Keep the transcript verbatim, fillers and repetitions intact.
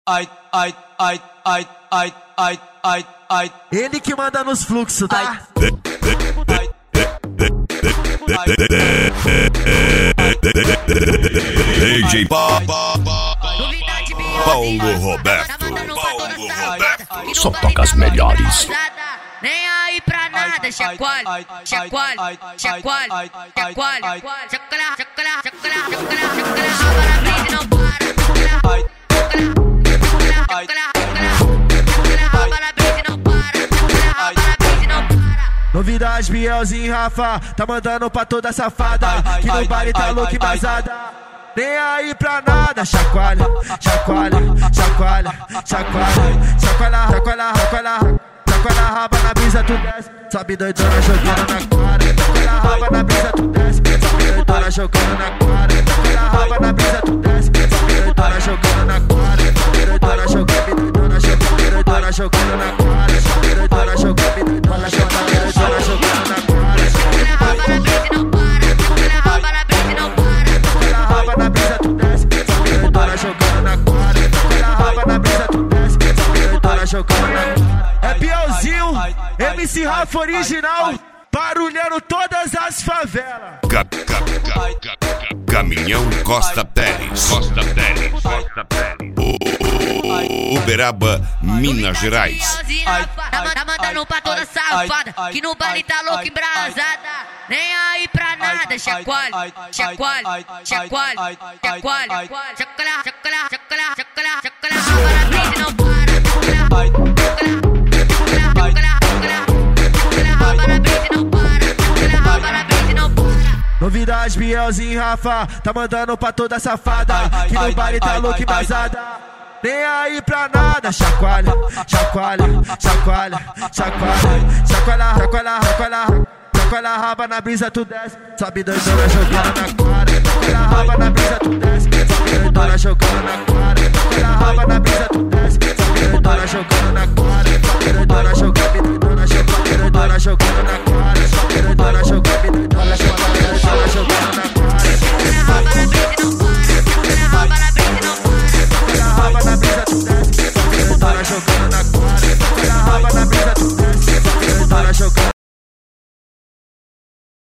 ai, ai, ai, ai, ai, ai, ai, ai. Ele que manda nos fluxos, tá? D J Paulo Roberto. Paulo Roberto. Só toca as melhores. Nem aí pra nada, chacoalhe, chacoalhe, chacoalhe, chacoalhe, chacoalhe, chacoalhe, chacoalhe, chacoalhe, chacoalhe, a brisa não para. Novidade, Bielzinho e Rafa, tá mandando pra toda safada, que no baile tá louco e vazada. Nem aí pra nada, chacoalha, chacoalha, chacoalha, chacoalha, chacoalha, chacoalha, chacoalha. Chacoalha a raba na brisa, tu desce. Sobe doidona jogando na cara. Chacoalha a raba na brisa, tu desce. Sobe doidona jogando na cara. Chacoalha a raba na brisa, tu desce. Sobe doidona jogando na cara. Sobe doidona jogando, doidona jogando, doidona jogando na cara. Sobe doidona jogando, doidona jogando, doidona jogando na cara. Chacoalha a raba na brisa e não para. Chacoalha a raba na brisa e não para. Chacoalha a raba na brisa, tu desce. Sobe doidona jogando na cara. Chacoalha a raba na brisa, tu desce. Sobe doidona jogando na cara. É Bielzinho, M C Rafa original, barulhando todas as favelas. Ca, ca, ca, ca, ca, Caminhão Costa Pérez. Costa Pérez. Costa Pérez. Uberaba, Minas Gerais. Tá mandando pra toda safada, que no baile tá louco embrasada. Nem aí pra nada, chacoalhe, chacoalhe, chacoalhe, chacoalhe, chacoalha, chacoalha, chacoalha, chacoalha, chacoalha, raba na brisa e não para. Novidade, Bielzinho e Rafa, tá mandando pra toda safada, que no baile tá louco e vazada. Nem aí pra nada, chacoalha, chacoalha, chacoalha, chacoalha, chacoalha, chacoalha, chacoalha, chacoalha a raba na brisa, tu desce. Sobe doidona jogando na cara. Chacoalha a raba na brisa, tu desce. Sobe doidona jogando na cara. Chacoalha a raba na brisa, tu desce. Sobe doidona jogando na cara. Sobe doidona